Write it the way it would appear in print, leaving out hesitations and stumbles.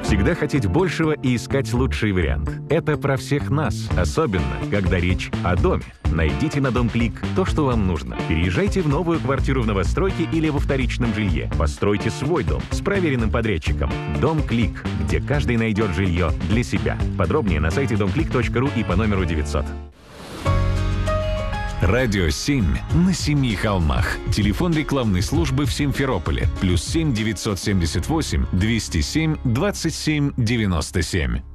Всегда хотеть большего и искать лучший вариант. Это про всех нас, особенно, когда речь о доме. Найдите на DomClick то, что вам нужно. Переезжайте в новую квартиру в новостройке или во вторичном жилье. Постройте свой дом с проверенным подрядчиком. DomClick, где каждый найдет жилье для себя. Подробнее на сайте domclick.ru и по номеру 900. Радио 7 на 7 холмах. Телефон рекламной службы в Симферополе. +7 978 207 27 97.